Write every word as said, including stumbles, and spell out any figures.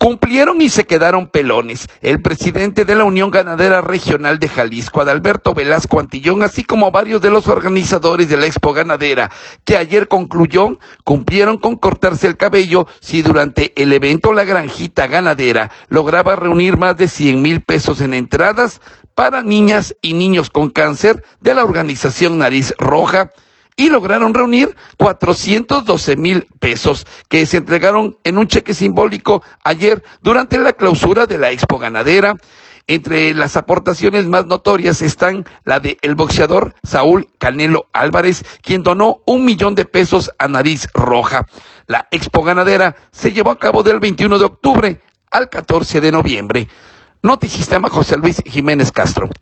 cumplieron y se quedaron pelones. El presidente de la Unión Ganadera Regional de Jalisco, Adalberto Velasco Antillón, así como varios de los organizadores de la Expo Ganadera, que ayer concluyó, cumplieron con cortarse el cabello si durante el evento La Granjita Ganadera lograba reunir más de cien mil pesos en entradas para niñas y niños con cáncer de la organización Nariz Roja, y lograron reunir cuatrocientos doce mil pesos que se entregaron en un cheque simbólico ayer durante la clausura de la Expo Ganadera. Entre las aportaciones más notorias están la de el boxeador Saúl Canelo Álvarez, quien donó un millón de pesos a Nariz Roja. La Expo Ganadera se llevó a cabo del veintiuno de octubre al catorce de noviembre. Notisistema José Luis Jiménez Castro.